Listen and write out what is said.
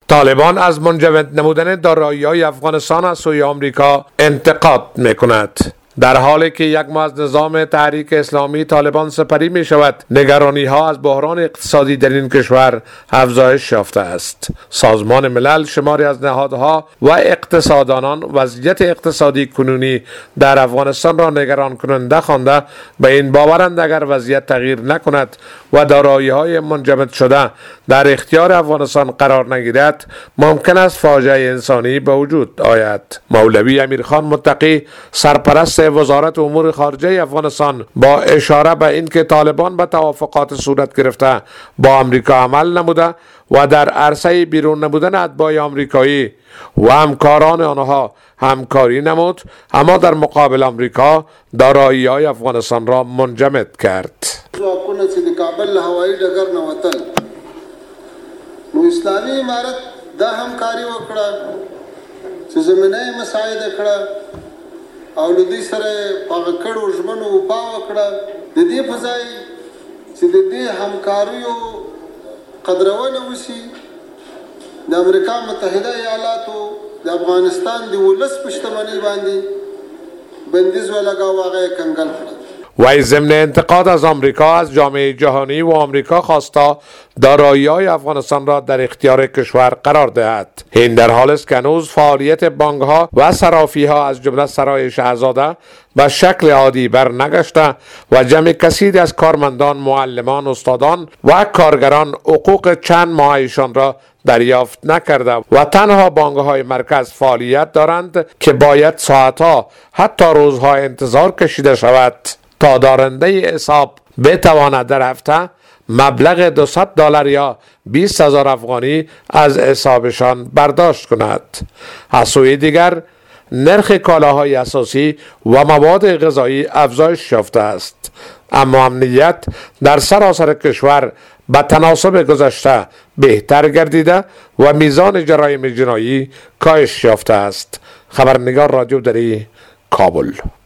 طالبان از منجمد نمودن دارایی‌های افغانستان از سوی آمریکا انتقاد می‌کند. در حالی که یک ماه از نظام تحریک اسلامی طالبان سپری می شود، نگرانی ها از بحران اقتصادی در این کشور افزایش یافته است. سازمان ملل شماری از نهادها و اقتصاددانان وضعیت اقتصادی کنونی در افغانستان را نگران کننده خوانده به این باورند اگر وضعیت تغییر نکند و دارایی های منجمد شده در اختیار افغانستان قرار نگیرد، ممکن است فاجعه انسانی به وجود آید. مولوی امیرخان متقی، سرپرست وزارت امور خارجه افغانستان، با اشاره به اینکه طالبان به توافقات صورت گرفته با آمریکا عمل نموده و در عرصه بیرون نمودن اتباع آمریکایی و همکاران آنها همکاری نمود، اما در مقابل آمریکا دارایی‌های افغانستان را منجمد کرد. ځواکونه چې د کابل له هوایي ډګر نه وتل، نو اسلامي امارت دا همکاري وکړه چې زمینه مساعده کړه او له دې سره په هغه کړو ژمنو وفا وکړه. د دې په ځای چې د دې همکاریو قدرونه وشي، د امریکا متحده ایالاتو د افغانستان د ولس په شتمنۍ باندې بندیز ولګاو، هغه یې کنګل کړه. و ضمن انتقاد از آمریکا از جامعه جهانی و آمریکا خواستا دارایی‌های افغانستان را در اختیار کشور قرار دهد. این در حال است که هنوز فعالیت بانک‌ها و صرافی‌ها از جمله سرای شهزاده به شکل عادی برنگشته و جمع کثیری از کارمندان، معلمان، استادان و کارگران حقوق چند ماهشان را دریافت نکرده و تنها بانک‌های مرکز فعالیت دارند که باید ساعتها حتی روزها انتظار کشیده شود تا دارنده حساب بتواند در هفته مبلغ $200 یا 20,000 افغانی از حسابشان برداشت کند. از سوی دیگر نرخ کالاهای اساسی و مواد غذایی افزایش یافته است، اما امنیت در سراسر کشور به تناسب گذشته بهتر گردیده و میزان جرایم جنایی کاهش یافته است. خبرنگار رادیو دری، کابل.